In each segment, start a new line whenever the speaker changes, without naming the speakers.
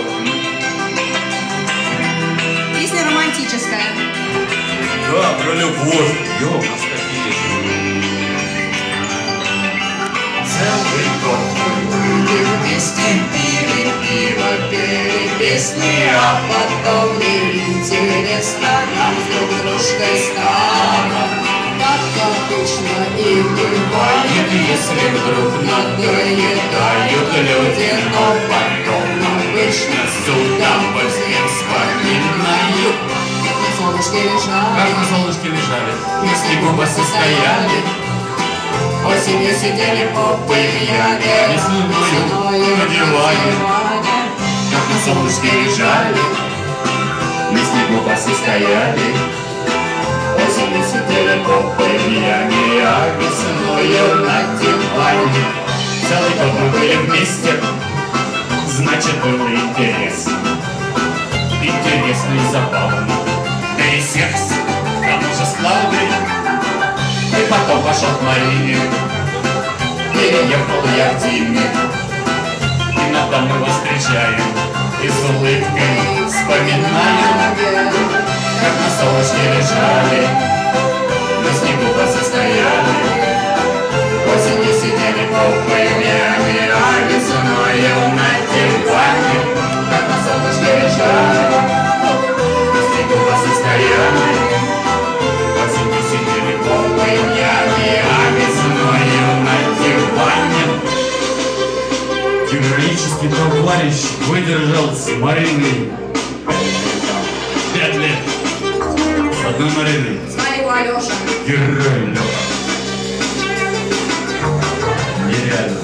Песня романтическая.
Да, про любовь. Ё, нас какие же.
Целый год мы были вместе, пили пиво, пели песни, а потом неинтересно нам друг дружкой стало. Как обычно и бывает, если вдруг надоедают люди, но потом обычно с удовольствием вспоминают. Как на солнышке лежали, на снегу боссы стояли, осенью сидели попы пьяные, весною на диване. Как на солнышке лежали, на снегу боссы стояли, осенью сидели попы пьяные, а весною на диване. Целый год мы были вместе, значит было интересно. Интересно и забавно, да и секс, к тому же славный. И потом пошел к Марине, переехал я к Диме. Иногда мы вас встречаем и с улыбкой вспоминаем, как на солнышке лежали, на снегу боссы стояли, осенью сидели попылями, а весною на диване. Как на солнышке лежали, на снегу боссы стояли, осенью сидели попылями, а весною на диване.
Героический товарищ выдержал с Мариной 5 лет. С одной Мариной.
Знаю, Алёша.
Герой Лёха. Нереально.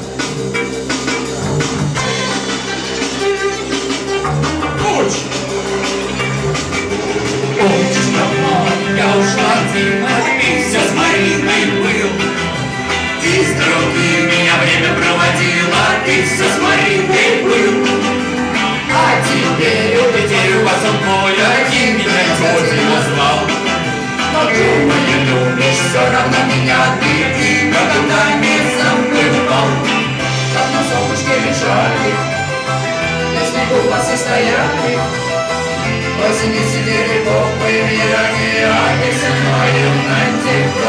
Очень давно я ушла, Дима, и все с Мариной был. Ты с другими меня время проводила, ты все с Мариной был. А теперь у детей у вас он мой один, меня тетей назвал. Но думаю, любишь все равно меня, ты никогда не забывал. Как на солнышке лежали, на снегу боссы стояли, осенью сидели попы пьяные, а весною на диване.